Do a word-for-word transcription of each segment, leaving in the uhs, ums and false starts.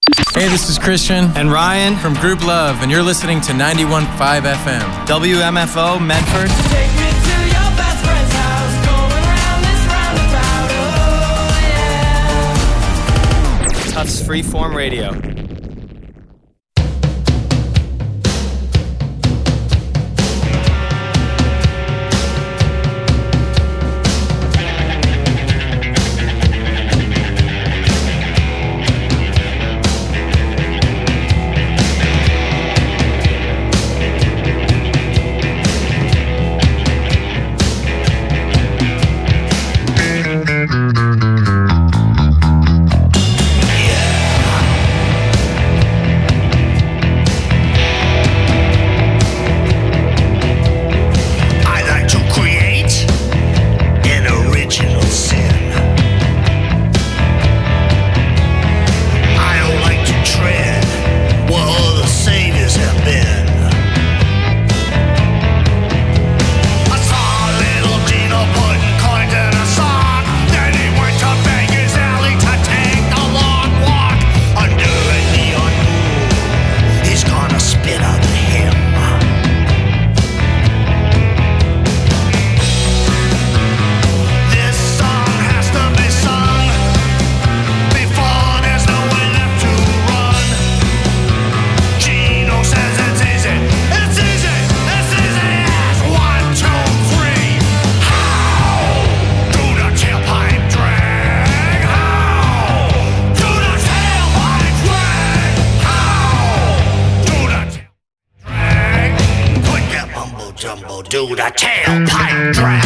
Hey, this is Christian and Ryan from Group Love, and you're listening to ninety-one point five F M. W M F O, Medford. Take me to your best friend's house, going around this roundabout, oh yeah. Tufts Freeform Radio. Do the tailpipe drag.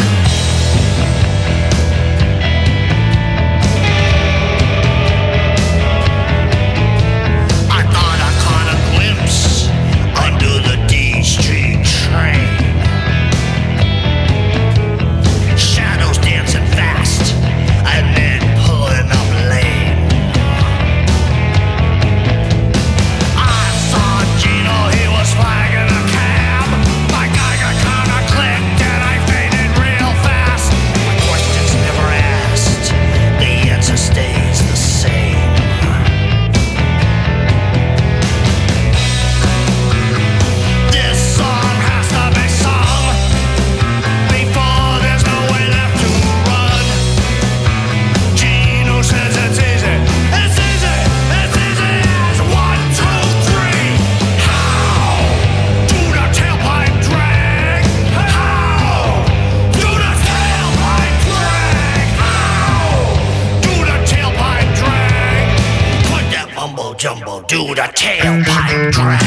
Jumbo, do the tailpipe drag.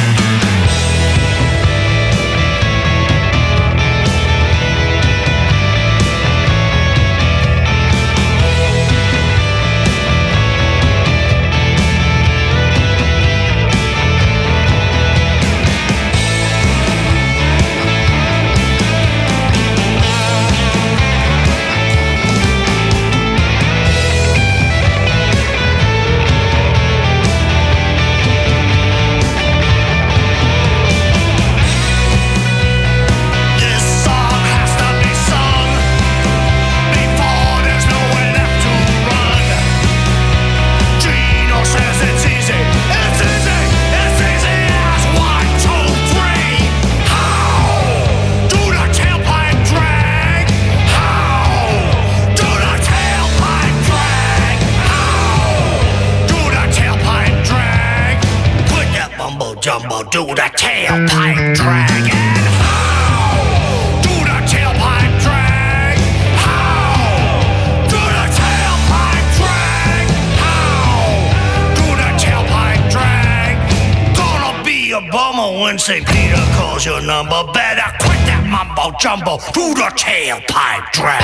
Jumbo, do the tailpipe drag. And how? Do the tailpipe drag. How? Do the tailpipe drag. How? Do the tailpipe drag. Gonna be a bummer when Saint Peter calls your number. Better quit that mumbo jumbo. Do the tailpipe drag.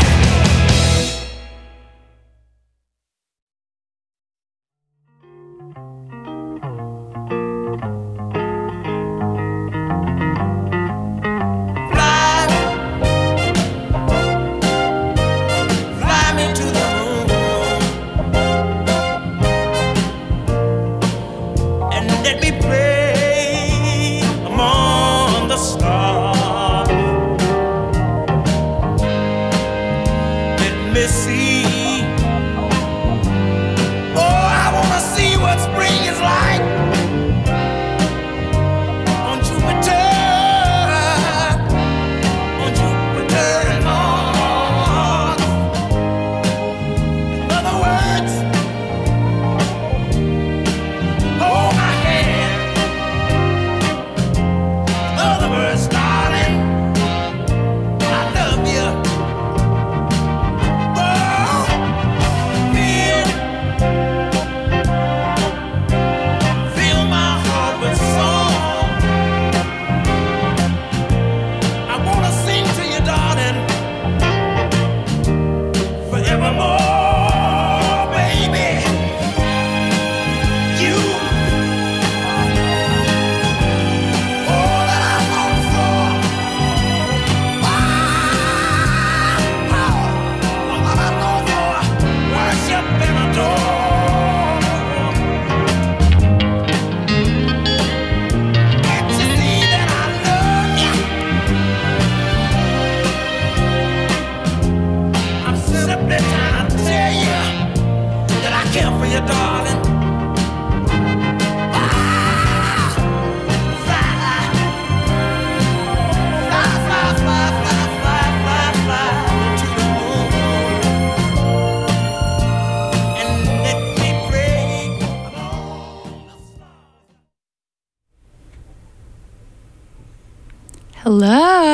Hello.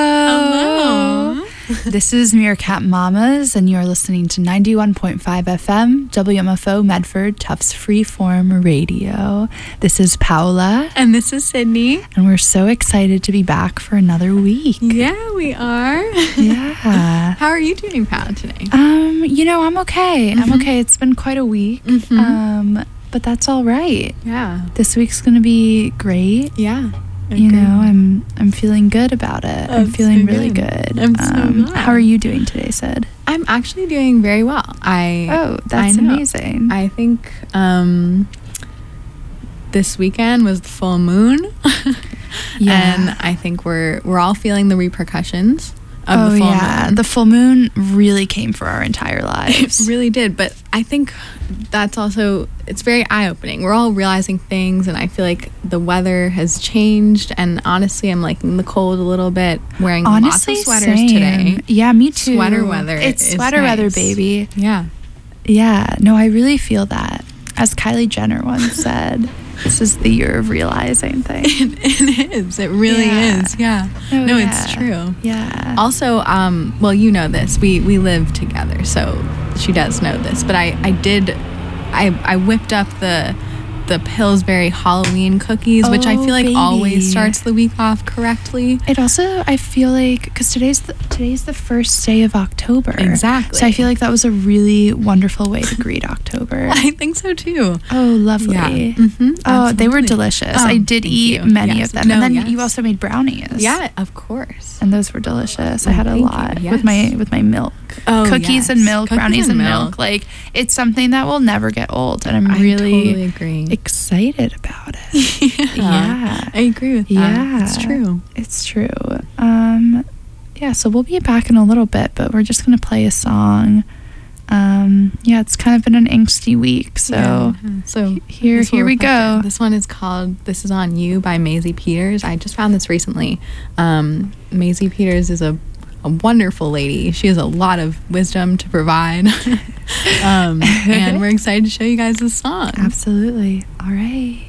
Hello. This is Meerkat Mamas, and you're listening to ninety-one point five F M, W M F O Medford, Tufts Freeform Radio. This is Paula. And this is Sydney. And we're so excited to be back for another week. Yeah, we are. Yeah. How are you doing, Paula, today? Um, you know, I'm okay. Mm-hmm. I'm okay. It's been quite a week. Mm-hmm. Um, but that's all right. Yeah. This week's going to be great. Yeah. You know, I'm I'm feeling good about it. I'm, I'm feeling so really good. I'm so um, glad. How are you doing today, Sid? I'm actually doing very well. I Oh, that's I know. amazing. I think um, this weekend was the full moon. Yeah. And I think we're we're all feeling the repercussions of oh, the full yeah. moon. The full moon really came for our entire lives. It really did, but I think that's also, it's very eye-opening. We're all realizing things, and I feel like the weather has changed, and honestly, I'm liking the cold a little bit, wearing Honestly, lots of sweaters same. today. Yeah, me too. Sweater weather. It's is sweater nice. weather, baby. Yeah. Yeah, no, I really feel that. As Kylie Jenner once said, this is the year of realizing things. It, it is. It really Yeah. is. Yeah. Oh, no, yeah. it's true. Yeah. Also, um, well, you know this. We we live together, so she does know this. But I, I did, I I whipped up the the Pillsbury Halloween cookies, which I Oh, feel like baby. always starts the week off correctly. It also, I feel like, because today's the, today's the first day of October. Exactly. So I feel like that was a really wonderful way to greet October. I think so too. Oh, lovely. Yeah. Mhm, Oh, they were absolutely. delicious. Oh, I did thank eat you. many Yes. of them. No, and then yes. you also made brownies. Yeah, of course. And those were delicious. I Oh, had a thank you. lot Yes. with my with my milk. Oh, Cookies and yes. milk, Cookies brownies and and milk. milk. Like, it's something that will never get old. And I'm I really totally agree. excited about it. Yeah. I agree with that. Yeah. It's true. It's true. Um, yeah, so we'll be back in a little bit, but we're just going to play a song. Um, yeah, it's kind of been an angsty week, so Yeah. so here this will here we reflect go. it. This one is called "This Is On You" by Maisie Peters. I just found this recently. Um, Maisie Peters is a a wonderful lady. She has a lot of wisdom to provide, um, and we're excited to show you guys this song. Absolutely. All right.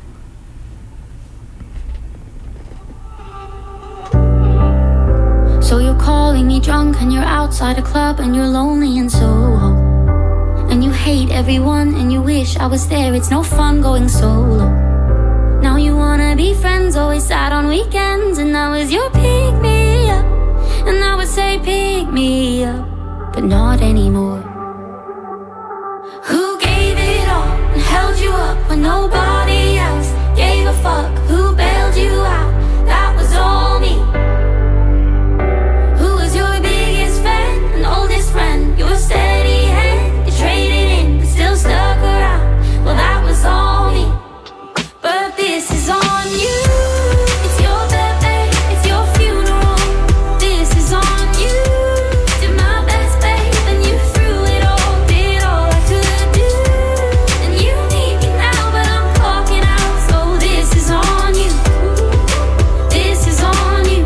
So you're calling me drunk and you're outside a club and you're lonely in Soho. And you hate everyone and you wish I was there, it's no fun going solo. Now you wanna be friends, always sad on weekends, and now is your pick me up. And I would say pick me up, but not anymore. Who gave it all and held you up when nobody else gave a fuck? Who bailed you out? That was all me. Who was your biggest fan and oldest friend? Your steady hand, you traded in but still stuck around. Well, that was all me. But this is on you. It's your birthday, it's your funeral. This is on you. Did my best, babe, and you threw it all. Did all I could do. And you need me now, but I'm clocking out. So this is on you. This is on you.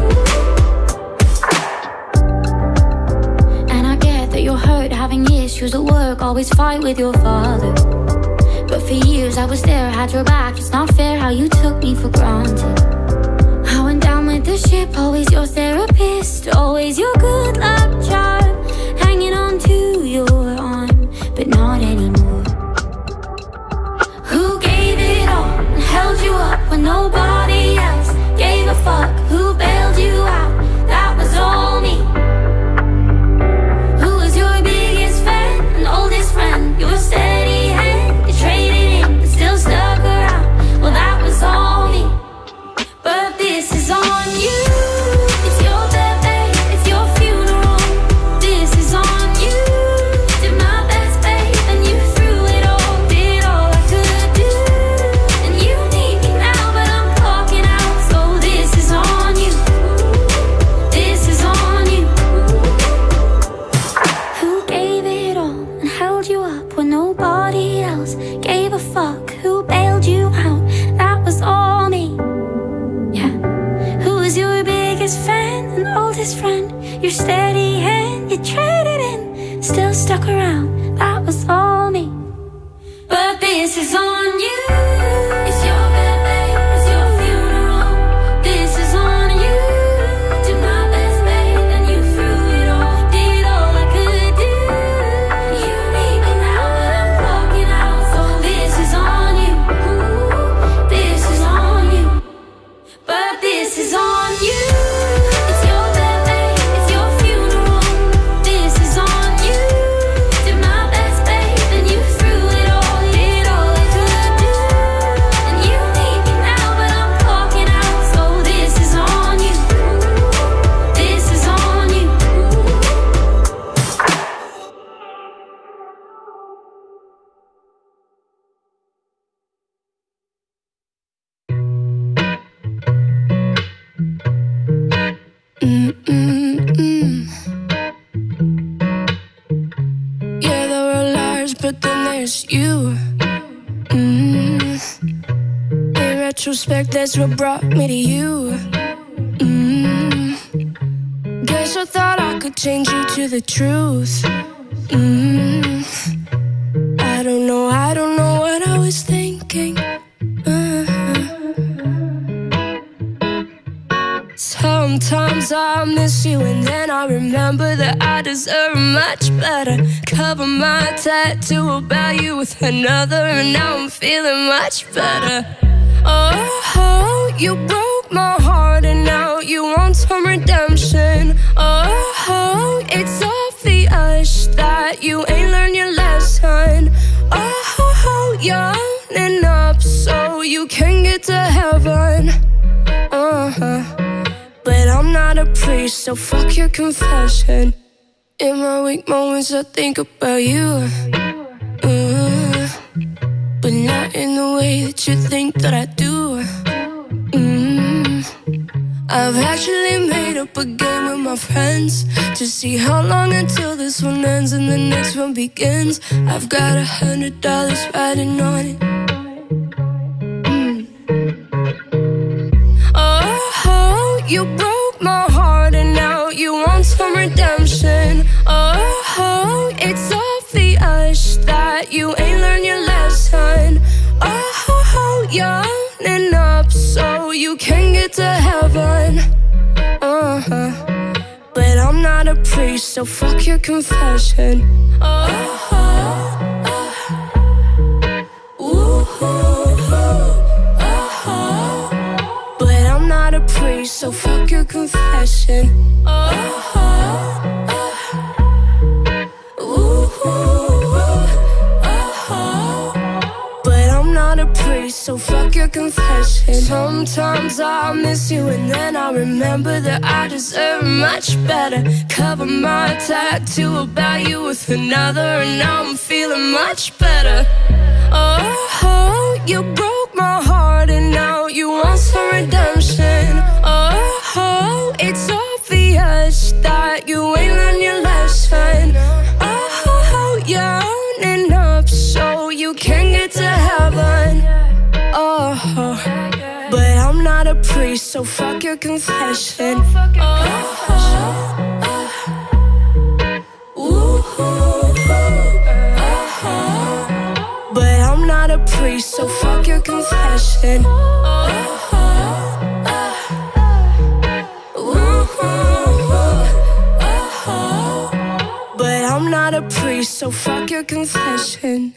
And I get that you're hurt, having issues at work, always fight with your father. But for years I was there, had your back. It's not fair how you took me for granted. I went down with the ship, always your therapist, always your good luck charm, hanging on to your arm, but not anymore. Who gave it all and held you up when nobody else gave a fuck? Who bailed you out? That was all me. Who was your biggest fan and oldest friend? Your steady hand, you traded in but still stuck around. Well, that was all me. But this is on you. It's your birthday, it's your funeral. This is on you. Did my best, babe, and you threw it all. Did all I could do. And you need me now, but I'm clocking out. So this is on you. This is on you. Who gave it all and held you up when nobody else gave a fuck? Who bailed you out? That was all me. Yeah. Who was your biggest fan and oldest friend? Your steady hand, you traded in, still stuck around. That was all me. But this is on you. It's your birthday, it's your funeral. This is on you. was you. Mm. In retrospect, that's what brought me to you. Mm. Guess I thought I could change you to the truth. Mm. I don't know, I don't know what I was thinking. Uh-huh. Sometimes I miss you and then I remember that I deserve much better. Cover my tattoo about you with another, and now I'm feeling much better. Oh, you broke my heart and now you want some redemption. Oh, it's obvious that you ain't learned your lesson. Oh, you're owning up so you can get to heaven. Uh-huh. But I'm not a priest, so fuck your confession. In my weak moments I think about you. Uh, but not in the way that you think that I do. Mm. I've actually made up a game with my friends to see how long until this one ends and the next one begins. I've got a hundred dollars riding on it. Mm. Oh, you broke my heart and now you want some redemption. Oh, it's obvious that you ain't learned your lesson. Oh, you're owning up so you can get to heaven. Uh-huh. But I'm not a priest, so fuck your confession. Oh, ooh, oh, but I'm not a priest, so fuck your confession. Oh, so fuck your confession. Sometimes I miss you and then I remember that I deserve much better. Cover my tattoo about you with another, and now I'm feeling much better. Oh, you broke my heart and now you want some redemption. Oh, it's obvious that you ain't learned your lesson. Oh, you're owning up so you can get to heaven. Oh, but I'm not a priest, so fuck your confession. Oh, but I'm not a priest, so fuck your confession. But I'm not a priest, so fuck your confession.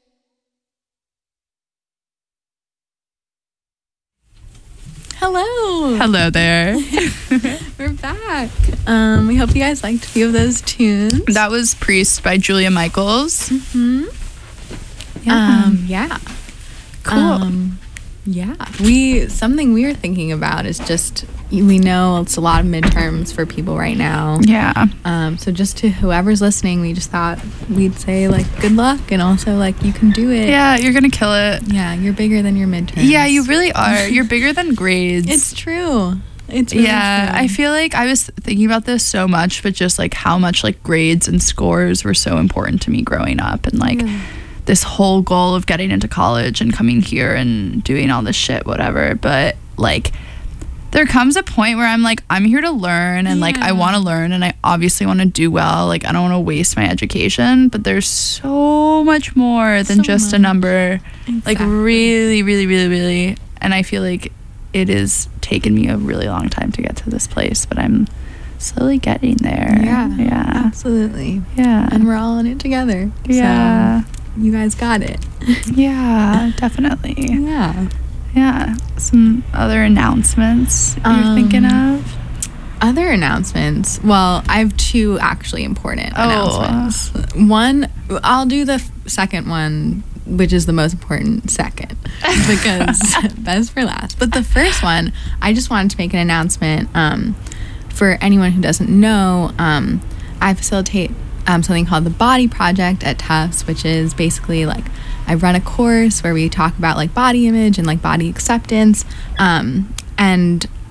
Hello. Hello there. We're back. Um, we hope you guys liked a few of those tunes. That was Priest by Julia Michaels. Mm-hmm. Yeah. Um, yeah. Cool. Um, yeah. We something we were thinking about is just we know it's a lot of midterms for people right now. Yeah. Um, so just to whoever's listening, we just thought we'd say like good luck and also like you can do it. Yeah, you're gonna kill it. Yeah, you're bigger than your midterms. Yeah, you really are. You're bigger than grades. It's true. It's really yeah, true. I feel like I was thinking about this so much, but just like how much like grades and scores were so important to me growing up, and like Yeah. this whole goal of getting into college and coming here and doing all this shit, whatever. But like there comes a point where I'm like, I'm here to learn, and like I Yeah. want to learn, and I obviously want to do well. Like I don't want to waste my education, but there's so much more than So just a much. number. Like Exactly. really, really, really, really. And I feel like it has taken me a really long time to get to this place, but I'm slowly getting there. Yeah. Yeah. Absolutely. Yeah. And we're all in it together. Yeah. So you guys got it. Yeah, definitely. Yeah. Yeah. Some other announcements you're Um, thinking of? Other announcements. Well, I have two actually important Oh. announcements. One, I'll do the f- second one, which is the most important second, because best for last. But the first one, I just wanted to make an announcement. Um, for anyone who doesn't know, um, I facilitate um, something called the Body Project at Tufts, which is basically like I run a course where we talk about like body image and like body acceptance. Um, and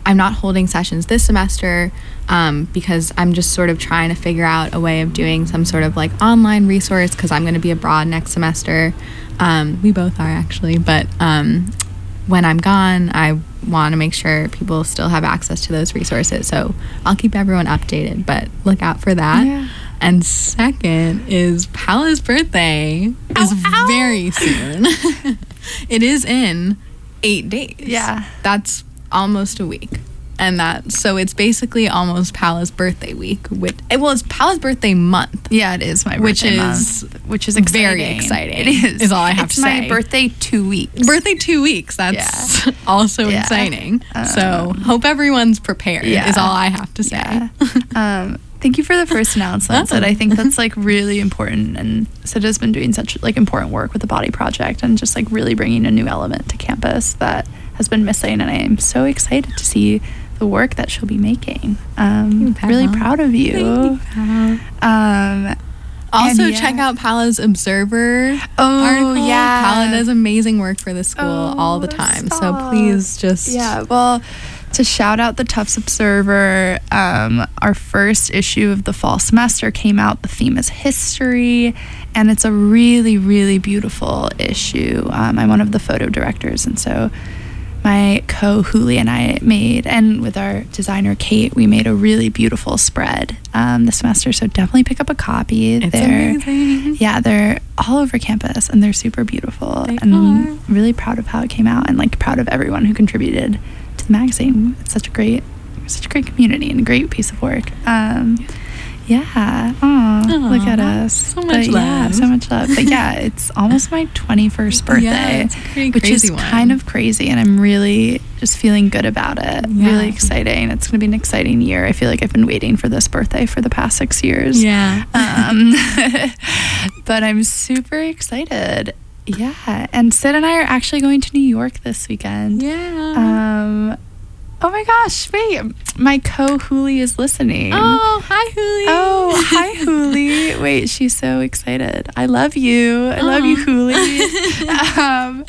I'm not holding sessions this semester um, because I'm just sort of trying to figure out a way of doing some sort of like online resource because I'm going to be abroad next semester. Um, we both are actually, but um, when I'm gone, I want to make sure people still have access to those resources. So I'll keep everyone updated, but look out for that. Yeah. And second is Paola's birthday is ow. very soon. It is in eight days. Yeah. That's almost a week. And that, so it's basically almost Paola's birthday week. Which, well, it's Paola's birthday month. Yeah, it is my birthday Which is month, which is exciting. very exciting. It is. Is all I have it's to say. my birthday two weeks. Birthday two weeks. That's Yeah. also Yeah. exciting. Um, so hope everyone's prepared yeah. is all I have to say. Yeah. um, thank you for the first announcements. And I think that's like really important. And Sida's been doing such like important work with the Body Project and just like really bringing a new element to campus that has been missing. And I am so excited to see the work that she'll be making. Um, Thank you, really Paola. proud of you. Um, Also, And yeah. check out Paola's Observer Oh, article. yeah. Paola does amazing work for the school Oh, all the time. So stop. please just Yeah, well, to shout out the Tufts Observer, um, our first issue of the fall semester came out. The theme is history, and it's a really, really beautiful issue. Um, I'm one of the photo directors, and so my co Huli and I made, and with our designer Kate, we made a really beautiful spread um, this semester. So definitely pick up a copy. It's they're, amazing. Yeah, they're all over campus, and they're super beautiful. They and are. really proud of how it came out, and like proud of everyone who contributed to the magazine. It's such a great, such a great community and a great piece of work. Um, yeah. Aw, look at Aw, us. so But much yeah, love. so much love. But yeah, it's almost my twenty-first birthday, Yeah, it's a pretty which crazy is one. kind of crazy, and I'm really just feeling good about it. Yeah. Really exciting. It's going to be an exciting year. I feel like I've been waiting for this birthday for the past six years. Yeah. Um, but I'm super excited. Yeah. And Sid and I are actually going to New York this weekend. Yeah. Um, oh my gosh, wait. My co Huli is listening. oh, hi, Huli. Oh, hi, Huli. Wait, she's so excited. I love you. I love you, Huli. um,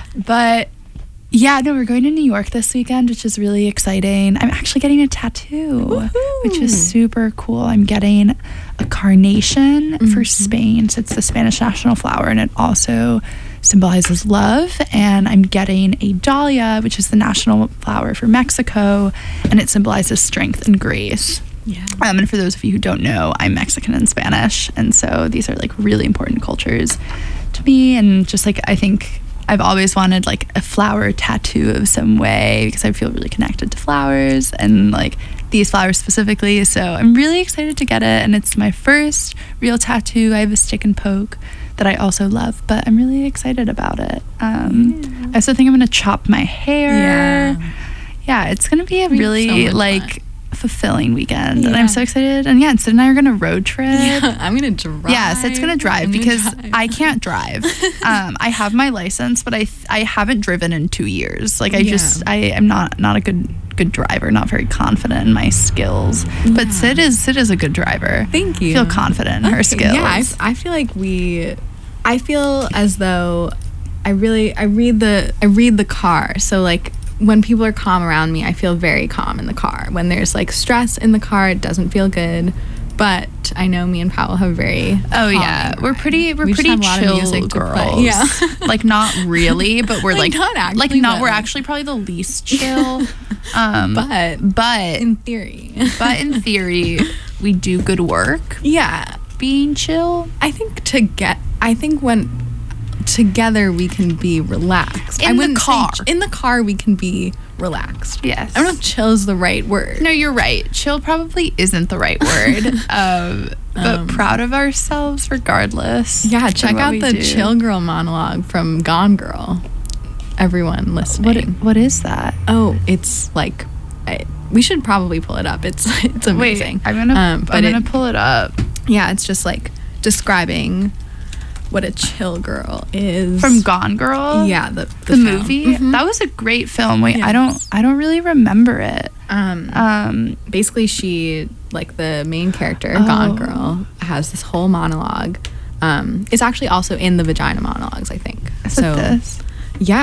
but yeah, no, we're going to New York this weekend, which is really exciting. I'm actually getting a tattoo, Woohoo. which is super cool. I'm getting a carnation for Spain. So it's the Spanish national flower, and it also symbolizes love. And I'm getting a dahlia, which is the national flower for Mexico, and it symbolizes strength and grace. Yeah. Um, and for those of you who don't know, I'm Mexican and Spanish, and so these are like really important cultures to me. And just like I think I've always wanted like a flower tattoo of some way because I feel really connected to flowers and like these flowers specifically. So I'm really excited to get it, and it's my first real tattoo. I have a stick and poke that I also love, but I'm really excited about it. Um, I also think I'm gonna chop my hair. Yeah. Yeah, it's gonna be a It'll be so really much like fun. fulfilling weekend, and Yeah. I'm so excited. And yeah, and Sid and I are gonna road trip. Yeah, I'm gonna drive. Yeah, Sid's gonna drive I'm gonna because drive. I can't drive. um, I have my license, but I th- I haven't driven in two years. Like I Yeah. just I am not not a good good driver. Not very confident in my skills. But Yeah. Sid is Sid is a good driver. Thank you. I feel confident in her Okay, skills. Yeah, I, f- I feel like we. I feel as though I really I read the I read the car. So like when people are calm around me, I feel very calm in the car. When there's like stress in the car, it doesn't feel good. But I know me and Powell have very Oh yeah, calming we're ride. pretty we're We just pretty have a lot of chill music to girls. play. Yeah. like not really, but we're Like, like not actually, like not but, we're like- actually probably the least chill. um, But but in theory. but in theory, we do good work yeah. being chill. I think to get I think when together we can be relaxed. In I the wouldn't say car. ch- in the car we can be relaxed. Yes. I don't know if chill is the right word. No, you're right. Chill probably isn't the right word. um, but Um, proud of ourselves regardless. Yeah, for check what out we the do. Chill Girl monologue from Gone Girl. Everyone listening. What what is that? Oh, it's like I, we should probably pull it up. It's it's amazing. Wait, I'm gonna Um, but I'm gonna it- pull it up yeah, it's just like describing what a chill girl is from Gone Girl. yeah the the, film. movie. Mhm. That was a great film. Wait, I don't Yes. I don't really remember it. Um, Um, basically she like the main character Oh. Gone Girl has this whole monologue. Um, it's actually also in the Vagina Monologues, I think. is so it this? yeah,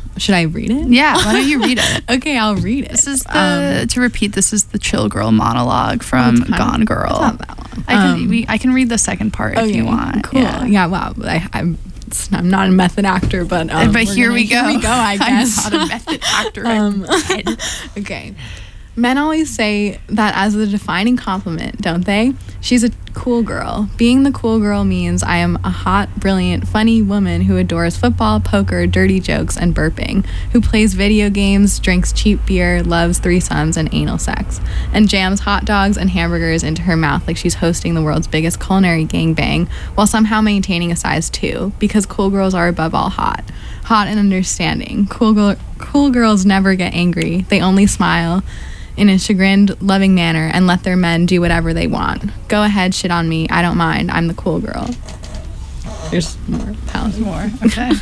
should I read it? Yeah, why don't you read it? Okay, I'll read it. This is the, um, to repeat, this is the Chill Girl monologue from oh, Gone Girl. It's not that long. I can, um, we, I can read the second part okay, if you want. Cool. Yeah, yeah wow. I, I'm, I'm not a method actor, but um, but here gonna, we go. Here we go, I guess. I'm not a method actor. um, okay. Men always say that as a defining compliment, don't they? She's a cool girl. Being the cool girl means I am a hot, brilliant, funny woman who adores football, poker, dirty jokes, and burping, who plays video games, drinks cheap beer, loves threesomes and anal sex, and jams hot dogs and hamburgers into her mouth like she's hosting the world's biggest culinary gangbang while somehow maintaining a size two, because cool girls are above all hot. Hot and understanding. Cool, girl, cool girls never get angry. They only smile in a chagrined, loving manner and let their men do whatever they want. Go ahead, shit on me. I don't mind. I'm the cool girl. There's more. Pals. More. Okay.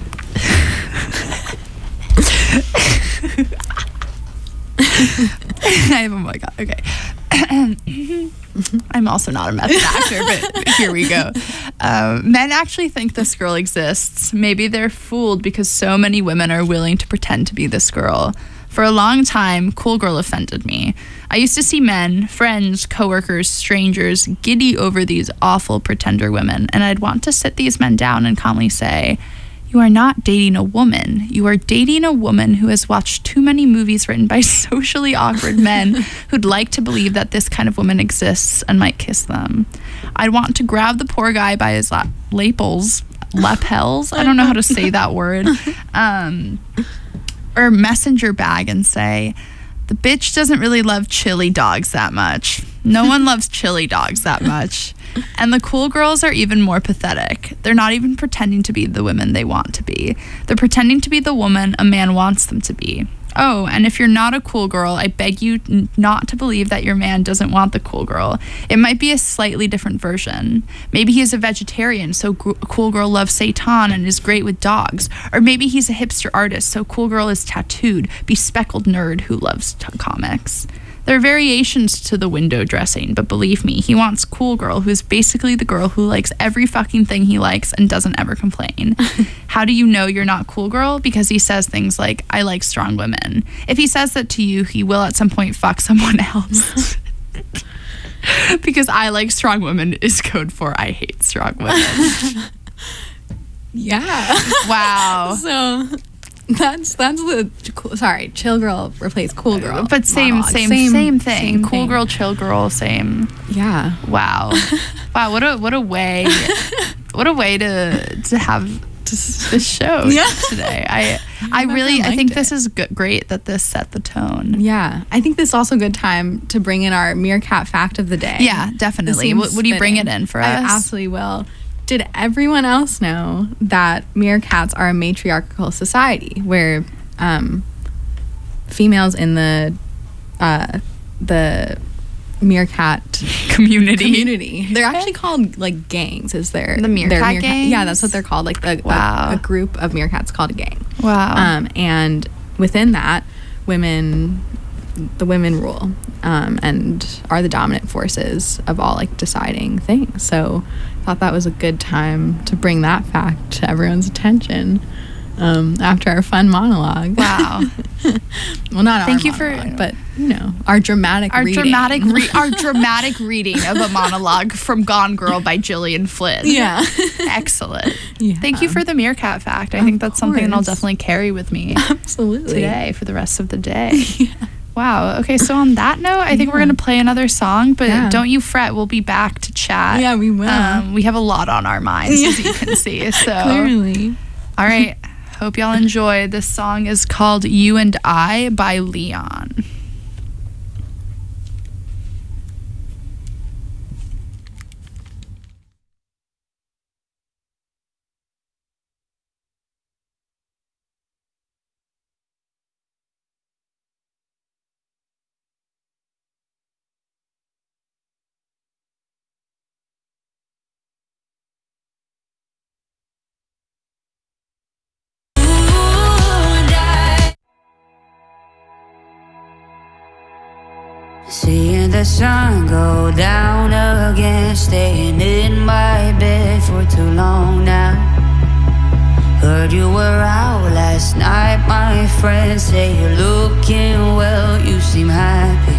I have, oh my God. Okay. I'm also not a method actor, but here we go. Um, men actually think this girl exists. Maybe they're fooled because so many women are willing to pretend to be this girl. For a long time, cool girl offended me. I used to see men, friends, coworkers, strangers, giddy over these awful pretender women, and I'd want to sit these men down and calmly say, you are not dating a woman. You are dating a woman who has watched too many movies written by socially awkward men who'd like to believe that this kind of woman exists and might kiss them. I'd want to grab the poor guy by his la- lapels, lapels, I don't know how to say that word, um... or messenger bag and say, the bitch doesn't really love chili dogs that much. No one loves chili dogs that much. And the cool girls are even more pathetic. They're not even pretending to be the women they want to be. They're pretending to be the woman a man wants them to be. Oh, and if you're not a cool girl, I beg you n- not to believe that your man doesn't want the cool girl. It might be a slightly different version. Maybe he's a vegetarian, so gr- cool girl loves seitan and is great with dogs. Or maybe he's a hipster artist, so cool girl is tattooed, bespectacled nerd who loves t- comics. There are variations to the window dressing, but believe me, he wants cool girl, who's basically the girl who likes every fucking thing he likes and doesn't ever complain. How do you know you're not cool girl? Because he says things like, I like strong women. If he says that to you, he will at some point fuck someone else. Because I like strong women is code for I hate strong women. Yeah. Wow. So... That's that's the cool, sorry, chill girl replaced cool girl, but same monologue. same same same thing. Same cool thing. girl, chill girl, same. Yeah. Wow. Wow. What a what a way. What a way to to have this show Yeah. today. I I I've really never I think liked this it. is good, great that this set the tone. Yeah, I think this is also a good time to bring in our meerkat fact of the day. Yeah, This definitely. seems Would, would you bring it fitting. in for I us? absolutely will. Did everyone else know that meerkats are a matriarchal society where um, females in the uh, the meerkat Community. community, they're actually called like gangs. Is there The meerkat gangs? Yeah, that's what they're called. Like the, Wow. a, a group of meerkats called a gang. Wow. Um, and within that, women, the women rule um, and are the dominant forces of all like deciding things. So I thought that was a good time to bring that fact to everyone's attention um, after our fun monologue. Wow. Well, not Thank our you for- monologue, but you know, our dramatic Our reading. dramatic re- our dramatic reading of a monologue from Gone Girl by Gillian Flynn. Yeah. Excellent. Yeah. Thank you for the meerkat fact. I Of think that's something I'll course. definitely carry with me Absolutely. today for the rest of the day. Wow. Okay, so on that note, I think we're Yeah. going to play another song, but Yeah. don't you fret. We'll be back to chat. Yeah, we will. Um, we have a lot on our minds, as you can see. So, Clearly. all right. Hope y'all enjoy. This song is called You and I by Leon. Seeing the sun go down again, staying in my bed for too long now. Heard you were out last Last night my friends say you're looking well, you seem happy.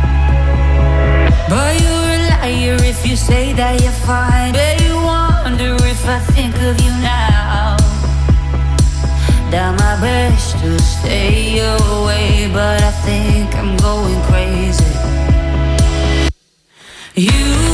But you're a liar if you say that you're fine. Bet you wonder if I think of you now. Done my best to stay away, but I think I'm going crazy. You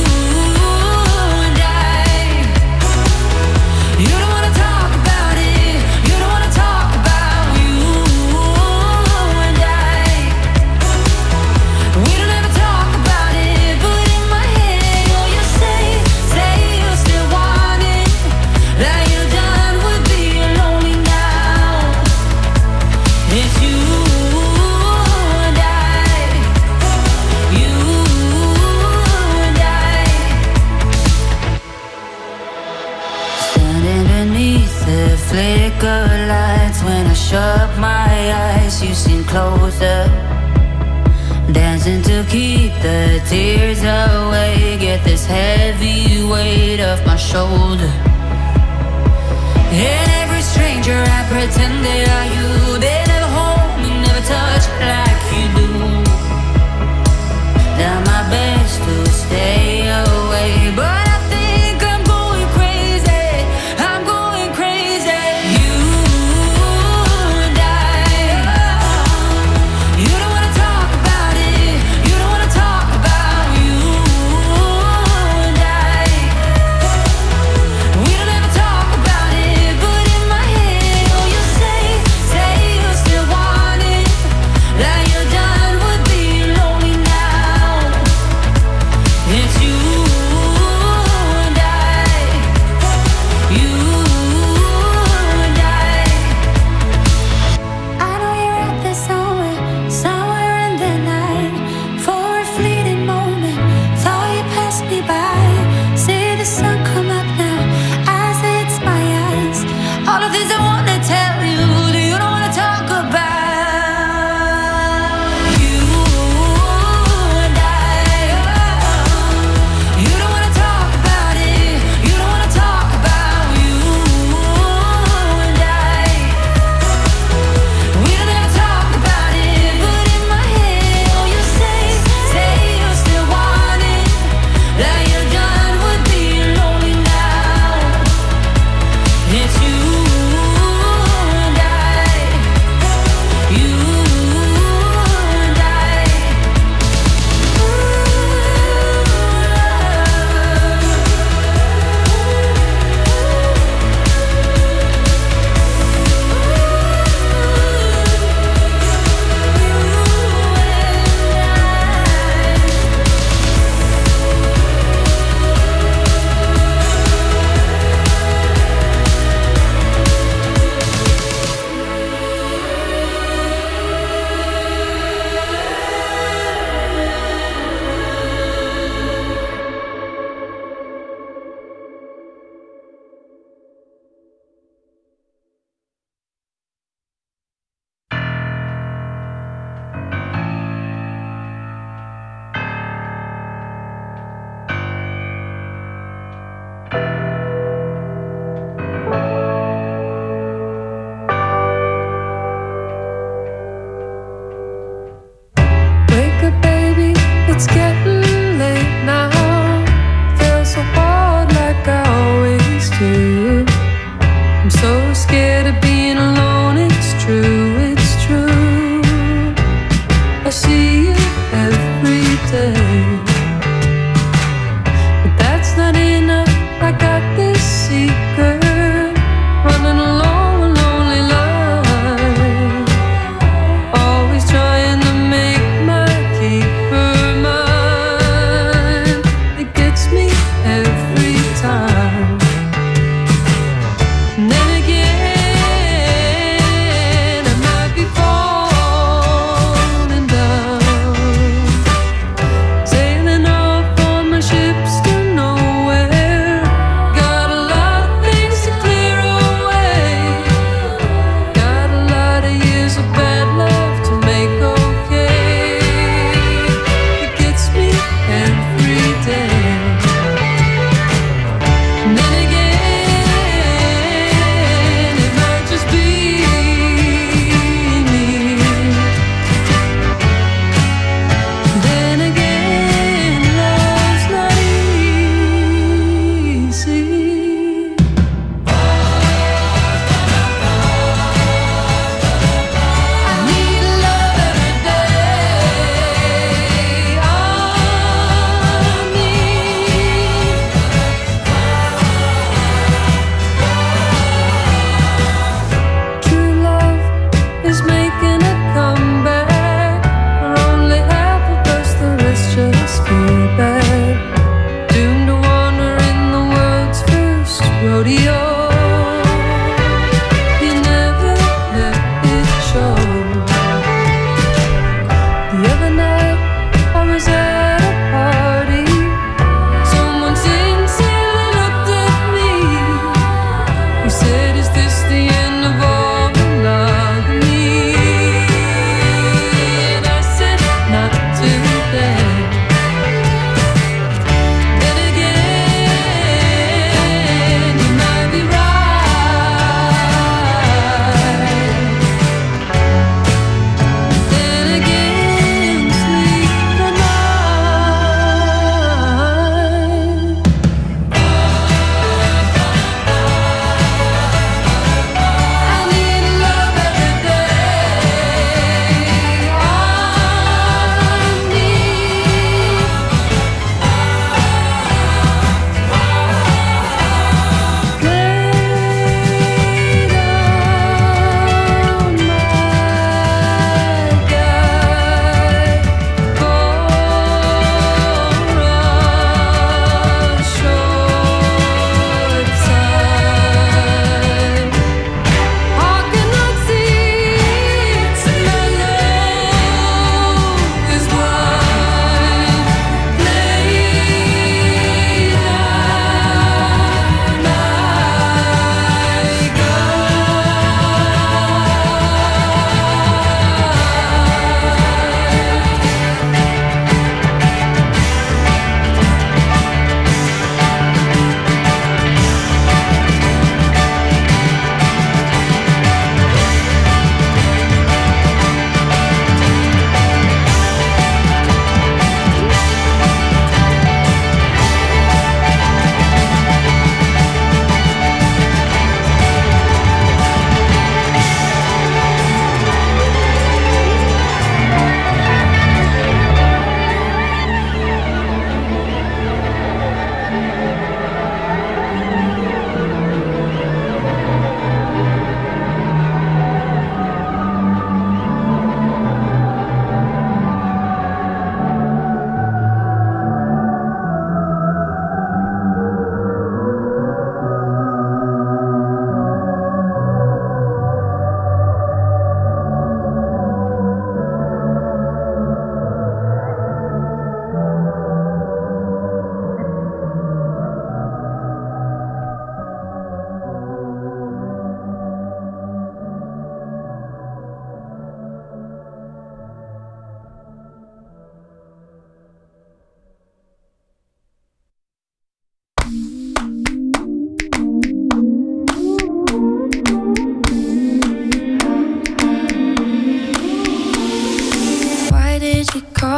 flicker lights when I shut my eyes, you seem closer. Dancing to keep the tears away, get this heavy weight off my shoulder. And every stranger I pretend they are you. They never hold me, never touch like you do. Done my best to stay away, but I think I'm going crazy. I'm going crazy. You and I, you don't wanna talk about it. You don't wanna talk about you and I. We don't ever talk about it, but in my head, oh, you say, say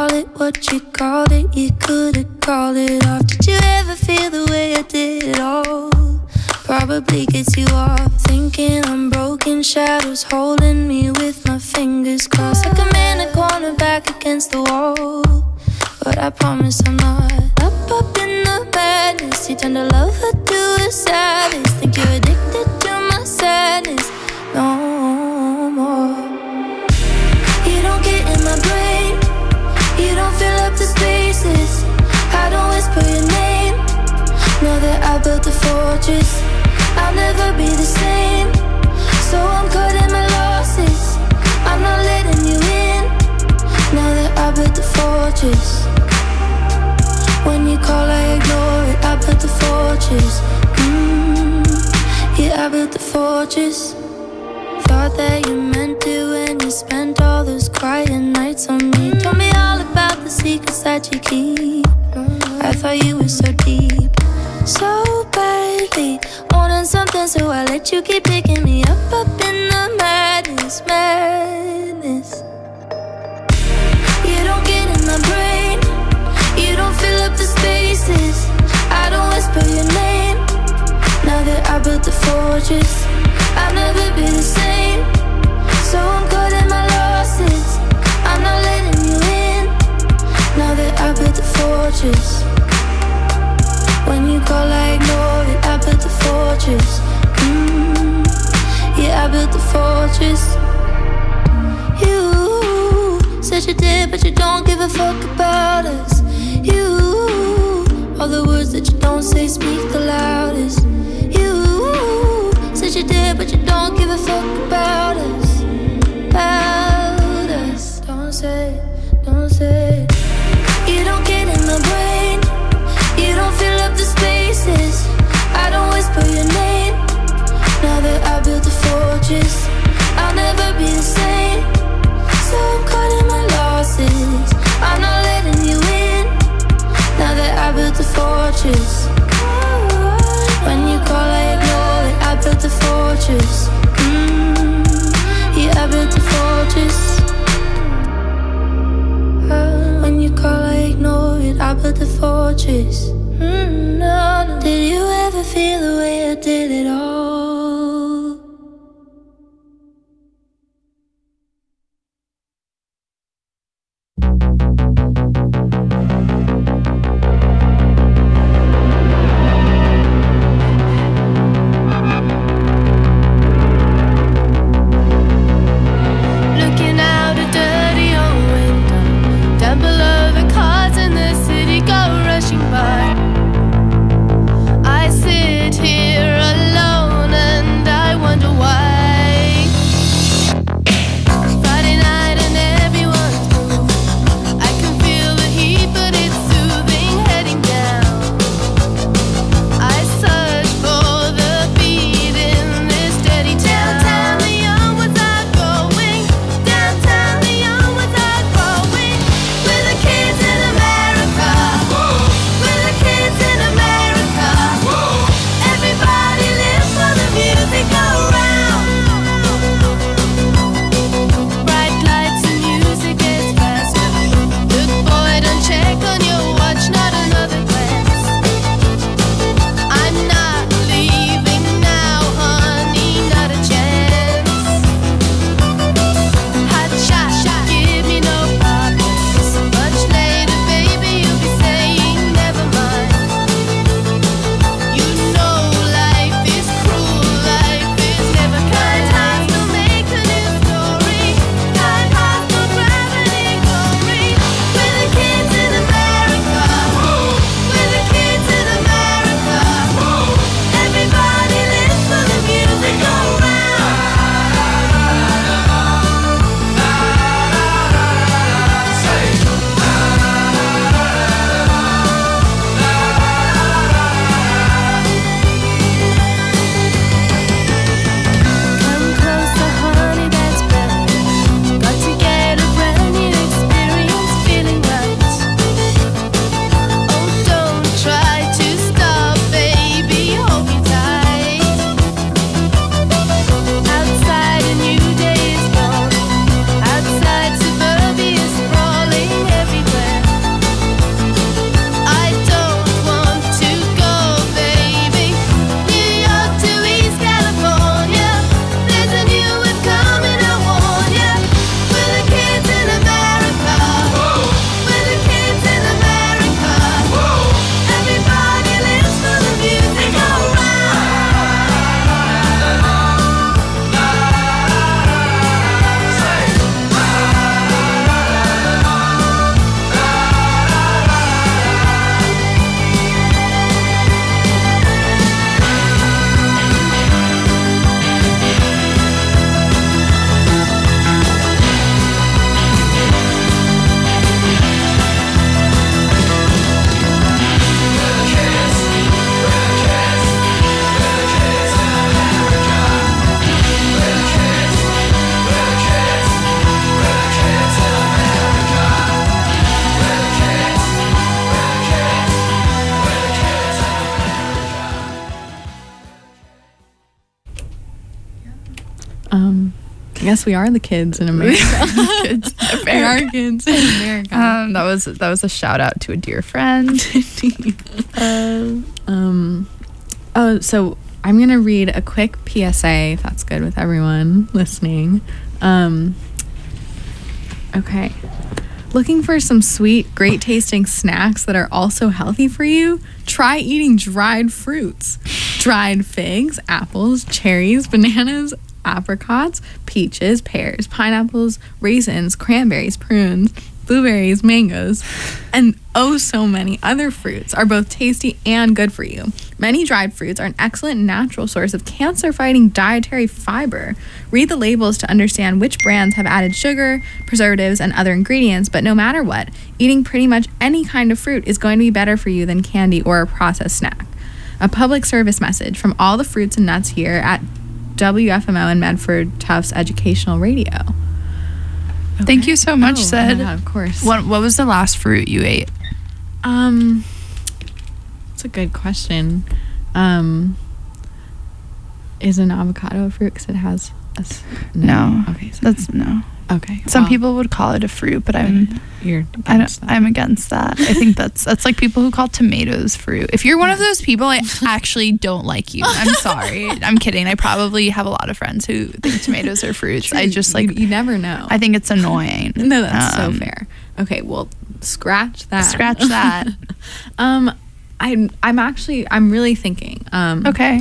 call it what you called it, you could've called it off. Did you ever feel the way I did it all? Probably gets you off, thinking I'm broken shadows holding me with my fingers crossed, like I'm in a corner back against the wall. But I promise I'm not up, up in the madness. You turn to love her to a sadness. Think you're addicted to my sadness. No more. You don't get in my brain. You don't fill up the spaces. I don't whisper your name. Know that I built a fortress. I'll never be the same. So I'm cutting my losses. I'm not letting you in. Now that I built the fortress. When you call I ignore it. I built the fortress. mm, Yeah, I built the fortress. Thought that you meant it when you spent all those quiet nights on me. Told me all about the secrets that you keep. I thought you were so deep, so badly wanting something, so I let you keep picking me up, up in the madness, madness. You don't get in my brain. You don't fill up the spaces. I don't whisper your name. Now that I built the fortress, I'll never be the same. So I'm cutting my losses. I'm not letting you in. Now that I built the fortress. When you call I ignore it. I built the fortress. mm, Yeah, I built the fortress. You said you did, but you don't give a fuck about us. You, all the words that you don't say speak the loudest. You said you did, but you don't give a fuck about us. About us. Don't say, don't say. You don't get in my brain. You don't fill up the spaces. I don't whisper your name. Now that I built a fortress, I'll never be the same. So I'm cutting my losses. I'm not letting you in. Now that I built a fortress. When you call I ignore it. I built a fortress. mm, Yeah, I built a fortress. uh, When you call I ignore it. I built a fortress. mm, no, no. Did you ever feel the way I did it all? Looking out a dirty old window, down below the cars in the city go rushing by. guess we are the kids in America. Kids in We are America. kids in America. Um, that was that was a shout out to a dear friend. uh, Um, oh, so I'm going to read a quick P S A, if that's good with everyone listening. Um, okay. Looking for some sweet, great tasting snacks that are also healthy for you? Try eating dried fruits. Dried figs, apples, cherries, bananas, apricots, peaches, pears, pineapples, raisins, cranberries, prunes, blueberries, mangoes, and oh so many other fruits are both tasty and good for you. Many dried fruits are an excellent natural source of cancer-fighting dietary fiber. Read the labels to understand which brands have added sugar, preservatives, and other ingredients, but no matter what, eating pretty much any kind of fruit is going to be better for you than candy or a processed snack. A public service message from all the fruits and nuts here at W F M O and Medford Tufts Educational Radio. Thank you so much, Oh, Sid. yeah, of course. What What was the last fruit you ate? Um, that's a good question. Um, is an avocado a fruit because it has a s- No. Okay, so That's no. okay. Some well, people would call it a fruit, but I'm you're I don't, against that. I'm against that. I think that's that's like people who call tomatoes fruit. If you're one of those people, I actually don't like you. I'm sorry. I'm kidding. I probably have a lot of friends who think tomatoes are fruits. I just like you, you never know. I think it's annoying. no, that's Um, so fair. Okay, well, scratch that. Scratch that. um, I'm I'm actually I'm really thinking. Um, Okay.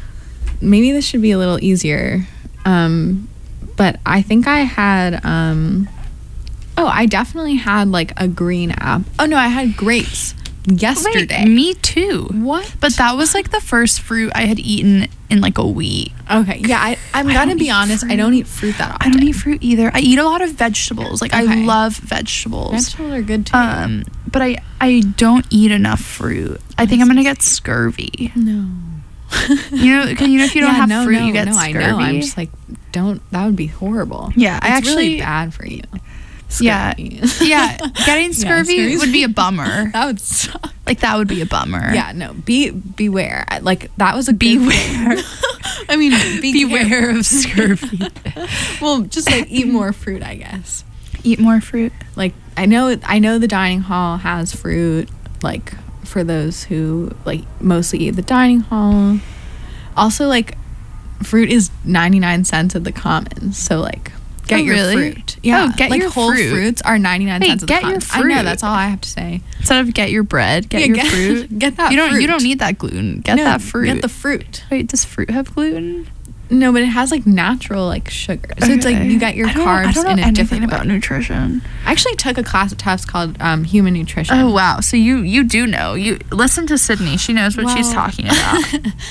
maybe this should be a little easier. Um, but I think I had, um, oh, I definitely had like a green apple. Oh no, I had grapes yesterday. Wait, me too. What? But that was like the first fruit I had eaten in like a week. Okay, yeah, I, I'm I gonna don't be eat honest. I fruit. don't eat fruit that often. I don't eat fruit either. I eat a lot of vegetables. Like I Okay. love vegetables. Vegetables are good too. Um, but I I don't eat enough fruit. I think I'm gonna get scurvy. no. You know, 'cause you know if you don't Yeah, have no, fruit, no, you get no, scurvy. I know. I'm just like, don't. That would be horrible. Yeah, I It's really actually- bad for you. Yeah. Scurvy. Yeah, getting scurvy scurvy's- would be a bummer. That would suck. Like that would be a bummer. Yeah, no. Be beware. I- Like that was a good Beware. thing. I mean, be Beware careful. of scurvy. Well, just like eat more fruit, I guess. Eat more fruit. Like I know, I know the dining hall has fruit. Like for those who like mostly eat the dining hall. Also, like fruit is ninety-nine cents at the Commons. So like. Get Oh, your really? fruit. Yeah, Oh, get like your whole fruit. fruits are ninety-nine Hey, cents at the get your Commons. I know, fruit. that's all I have to say. Instead of get your bread, get Yeah, your get- fruit. get that You don't. fruit. You don't need that gluten. Get No, that fruit. Get the fruit. Wait, does fruit have gluten? No, but it has like natural like sugar. So it's like Okay. you get your I don't know- carbs I don't know in a anything different about way. nutrition. I actually took a class at Tufts called um, Human Nutrition. Oh wow! So you you do know. You listen to Sydney. She knows what she's Well- talking about.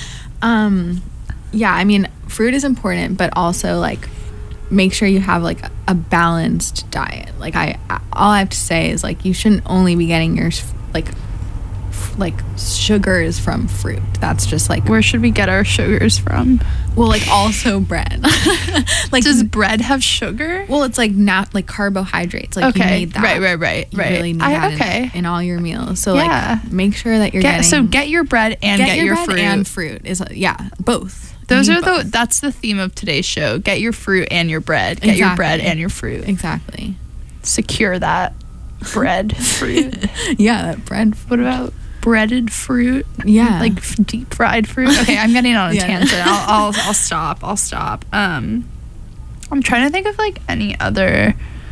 Um, yeah, I mean, fruit is important, but also like make sure you have like a balanced diet. Like I, I all I have to say is like you shouldn't only be getting your s- like f- like sugars from fruit. That's just like Where should we get our sugars from? well, like also bread. like Does bread have sugar? well, it's like not like carbohydrates. Like Okay, you need that. right, right, right, You right. really need I- that in- okay. in, all your meals. So Yeah. like make sure that you're Get, getting so get your bread and get, your, bread fruit. and fruit is yeah both. Those You are need the both. that's the theme of today's show. Get your fruit and your bread. Get your bread Exactly. and your fruit. exactly. Secure that bread fruit. Yeah, that bread. What about breaded fruit? Yeah. Like f- deep fried fruit. Okay, I'm getting on a Yeah. tangent. I'll, I'll I'll stop. I'll stop. Um, I'm trying to think of like any other.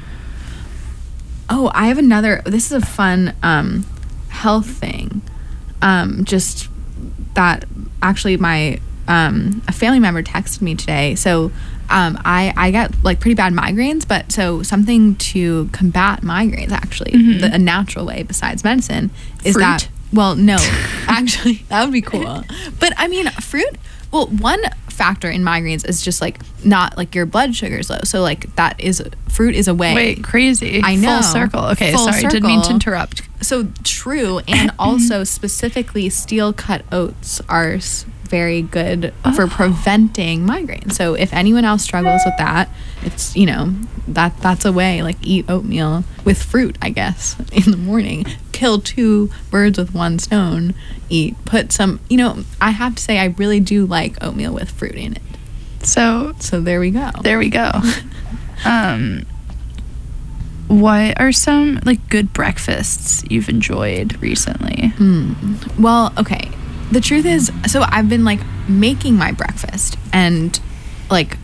Oh, I have another. This is a fun um, health thing. Um, just that actually my um, a family member texted me today. So um, I I get like pretty bad migraines, but so something to combat migraines actually, Mhm. the, a natural way besides medicine is Fruit? that. Well, no, actually that would be cool. But I mean, fruit. Well, one factor in migraines is just like not like your blood sugar is low. So like that is fruit is a way. Wait, crazy. I know. Full circle. Okay, Full sorry. Didn't mean to circle. interrupt. So true, and also specifically steel cut oats are s- very good for Oh. preventing migraines. So if anyone else struggles with that, it's you know that that's a way. Like eat oatmeal with fruit, I guess, in the morning. Kill two birds with one stone. Eat put some. You know, I have to say I really do like oatmeal with fruit in it. So So there we go. there we go. um, what are some like good breakfasts you've enjoyed recently? Mm. Well, okay. The truth is, so I've been like making my breakfast, and like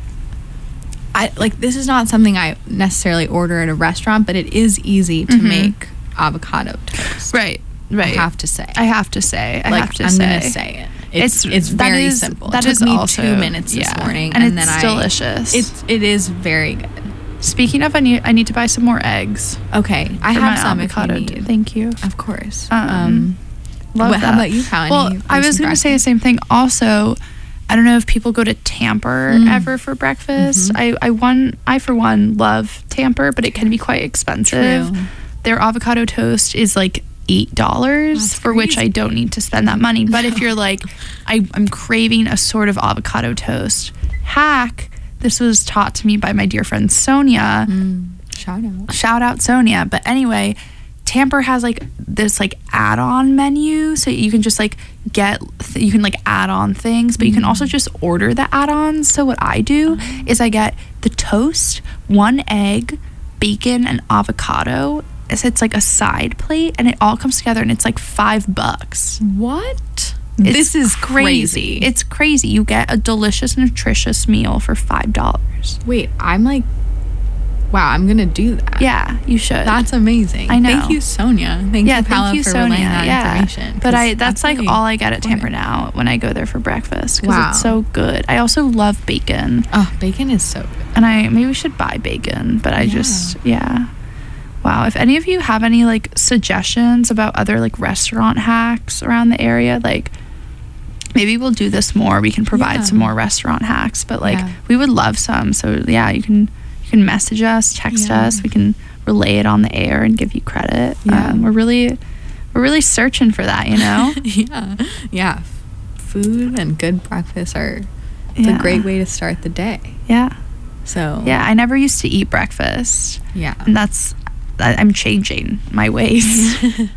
I like this is not something I necessarily order at a restaurant, but it is easy to Mhm. make avocado toast. Right, right. I have to say. I have to say. I like have to I'm say. gonna say it. It's it's, that very is- simple. That it took is me also, two minutes this yeah. morning, and, and, it's then delicious. I it's it is very good. Speaking of, I need I need to buy some more eggs. Okay, I for have my some avocado. if you need. Thank you. Of course. Um, Um, Love what- that. how about you, How? Well, Any I was recent going to say the breakfast? same thing. Also, I don't know if people go to Tamper Mm. ever for breakfast. Mhm. I I one I for one love Tamper, but it can be quite expensive. True. Their avocado toast is like eight dollars, That's for which I crazy. don't need to spend that money. But if you're like, I, I'm craving a sort of avocado toast hack, this was taught to me by my dear friend Sonia. Mm, shout out. Shout out Sonia. But anyway, Tamper has like this like add-on menu, so you can just like get th- you can like add on things, but you can also just order the add-ons. So what I do is I get the toast, one egg, bacon, and avocado. It's, it's like a side plate, and it all comes together, and it's like five bucks. What? It's this is crazy. crazy. It's crazy. You get a delicious, nutritious meal for five dollars. Wait, I'm like, wow, I'm gonna do that. Yeah, you should. That's amazing. I know. Thank you, Sonia. Thank yeah, you, Paula, thank you, for Sonia. relaying that yeah, information. but 'cause I that's, like really all I get at Tamper important. now when I go there for breakfast because Wow. it's so good. I also love bacon, Oh, bacon is so good. and I maybe we should buy bacon, but I Yeah. just yeah. Wow, if any of you have any like suggestions about other like restaurant hacks around the area, like maybe we'll do this more. We can provide Yeah. some more restaurant hacks, but like Yeah. we would love some. So yeah, you can you can message us, text Yeah. us. We can relay it on the air and give you credit. Yeah. Um, we're really we're really searching for that, you know? yeah, yeah. F- Food and good breakfast are it's Yeah. a great way to start the day. Yeah. So Yeah, I never used to eat breakfast. yeah. And that's I- I'm changing my ways.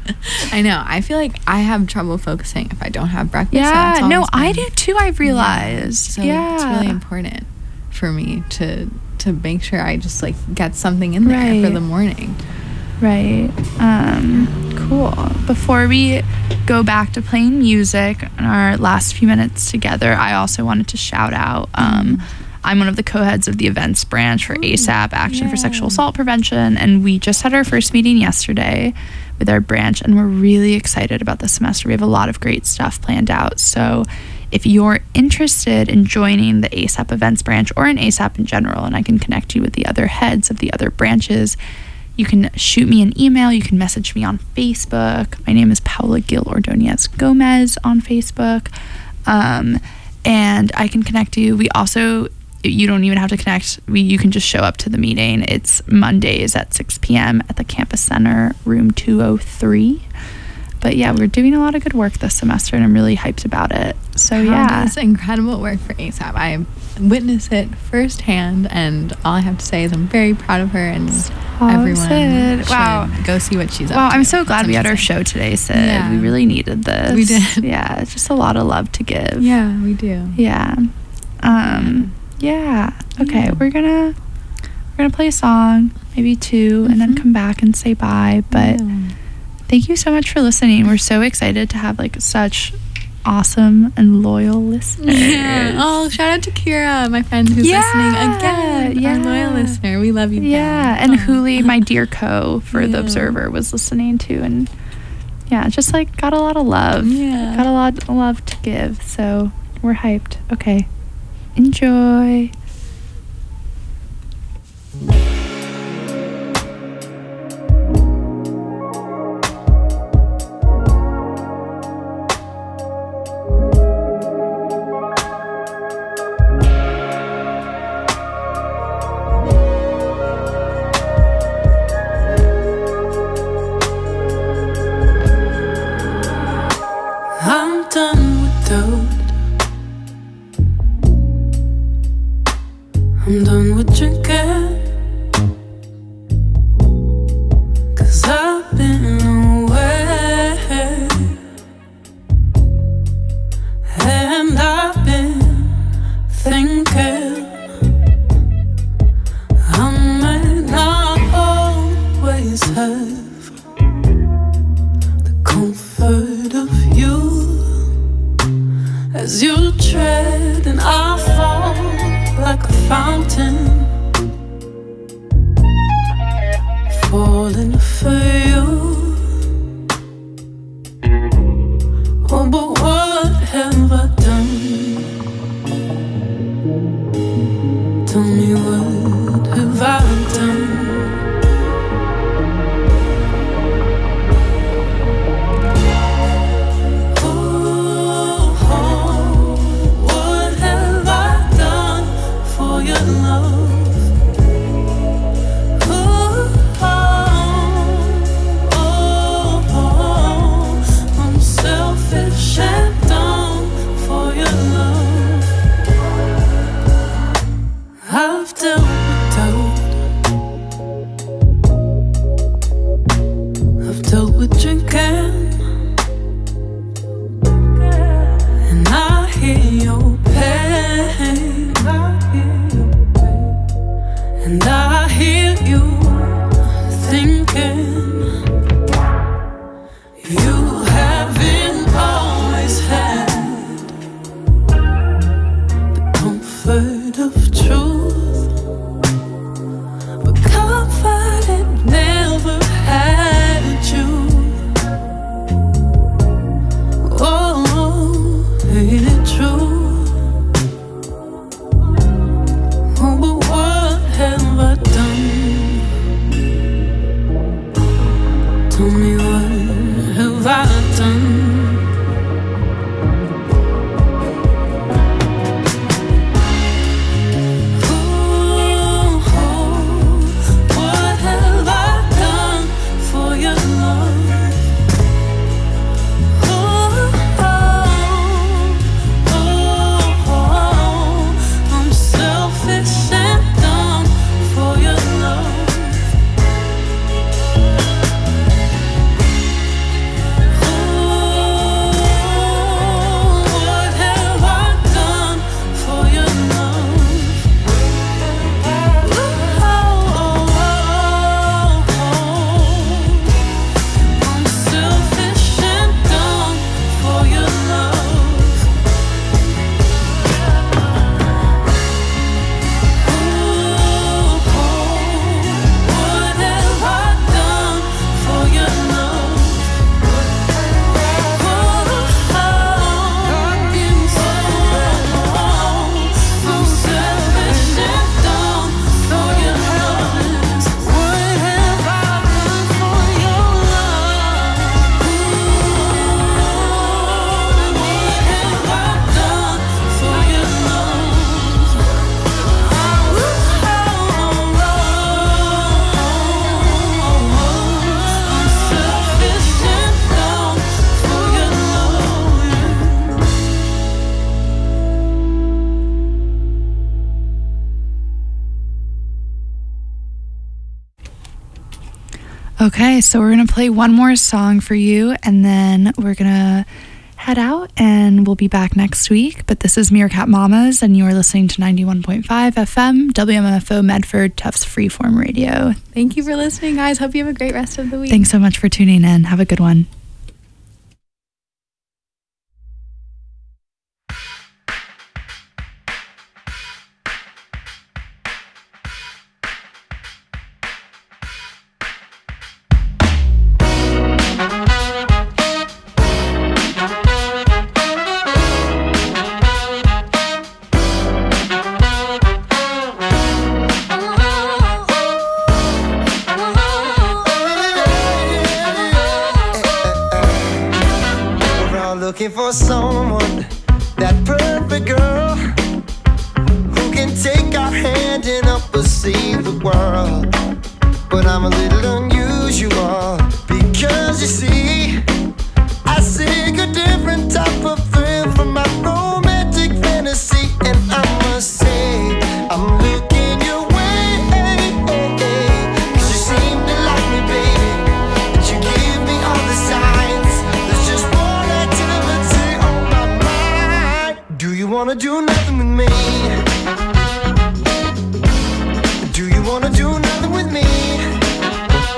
I know. I feel like I have trouble focusing if I don't have breakfast. and Yeah, it's no, always I been- do too. I've realized. So yeah, it's really important for me to to make sure I just like get something in there for Right. the morning. Right. Um, cool. Before we go back to playing music in our last few minutes together, I also wanted to shout out. Um, I'm one of the co-heads of the events branch for ASAP, Action for Sexual Assault Prevention, and we just had our first meeting yesterday with our branch, and we're really excited about the semester. We have a lot of great stuff planned out. So if you're interested in joining the ASAP events branch or in ASAP in general, and I can connect you with the other heads of the other branches, you can shoot me an email. You can message me on Facebook. My name is Paula Gil Ordonez Gomez on Facebook. Um, and I can connect you. We also, you don't even have to connect. We, you can just show up to the meeting. It's Mondays at six p.m. at the Campus Center, room two oh three. But yeah, we're doing a lot of good work this semester, and I'm really hyped about it. So yeah. It's incredible work for ASAP. I witnessed it firsthand, and all I have to say is I'm very proud of her, and everyone Sid. should Wow. go see what she's up Wow, to. I'm so glad It's we had our amazing. show today, Sid. Yeah. We really needed this. We did. Yeah, it's just a lot of love to give. Yeah, we do. Yeah. Um, yeah. Okay, Yeah. we're gonna we're gonna play a song, maybe two, and then Mhm. come back and say bye. But Yeah. thank you so much for listening. We're so excited to have like such awesome and loyal listeners. Yeah. Oh, shout out to Kira, my friend who's Yeah, listening again. yeah. Our loyal listener. We love you. Yeah, Ben. and Aw. Huli, my dear co for the Yeah. Observer, was listening too, and yeah, just like got a lot of love. Yeah. Got a lot of love to give, so we're hyped. Okay, enjoy. I'm done with doubt. mountain, falling for you. Oh, but what have I done? Tell me, what have I done? Okay, so we're going to play one more song for you, and then we're going to head out, and we'll be back next week. But this is Meerkat Mamas, and you are listening to ninety-one point five F M, W M F O Medford, Tufts Freeform Radio. Thank you for listening, guys. Hope you have a great rest of the week. Thanks so much for tuning in. Have a good one. Looking for someone, that perfect girl, who can take our hand and help us see the world. But I'm a little unusual, because you see, I seek a different type of thrill from my romantic fantasy. And I must say, I'm looking your way, 'cause you seem to like me, baby, and you give me all the signs. There's just one activity on my mind. Do you wanna do nothing with me? Do you wanna do nothing with me?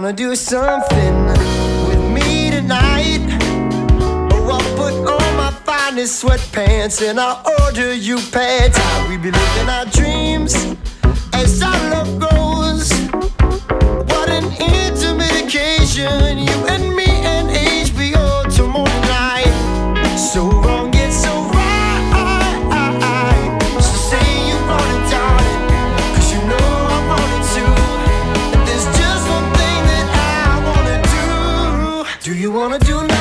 wanna do something with me tonight? Oh, I'll put on my finest sweatpants and I'll order you pad thai. We be living our dreams as our love grows. What an intimate occasion, you and me and H B O tomorrow night. So wrong yet so right. So say you want it, darling, 'cause you know I want it too. And there's just one thing that I wanna do. Do you wanna do now?